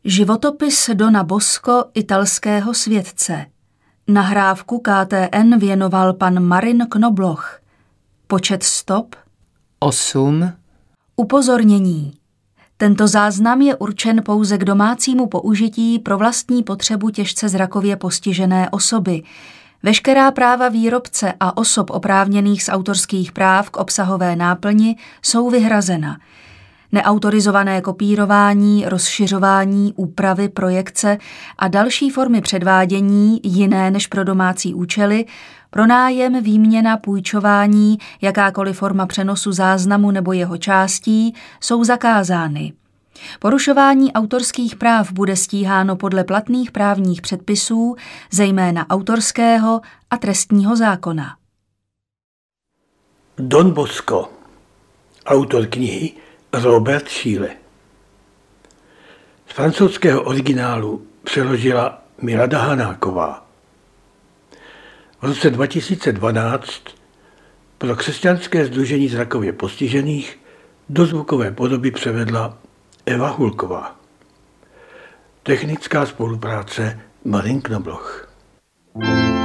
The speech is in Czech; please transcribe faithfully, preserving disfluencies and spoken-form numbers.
Životopis Dona Bosco, italského světce. Nahrávku K T N věnoval pan Marin Knobloch. Počet stop osm. Upozornění. Tento záznam je určen pouze k domácímu použití pro vlastní potřebu těžce zrakově postižené osoby. Veškerá práva výrobce a osob oprávněných z autorských práv k obsahové náplni jsou vyhrazena. Neautorizované kopírování, rozšiřování, úpravy, projekce a další formy předvádění jiné než pro domácí účely, pronájem, výměna, půjčování, jakákoliv forma přenosu záznamu nebo jeho částí jsou zakázány. Porušování autorských práv bude stíháno podle platných právních předpisů, zejména autorského a trestního zákona. Don Bosco, autor knihy Robert Schiele. Z francouzského originálu přeložila Milada Hanáková. V roce dva tisíce dvanáct pro Křesťanské sdružení zrakově postižených do zvukové podoby převedla Eva Hulková. Technická spolupráce Marin Knobloch.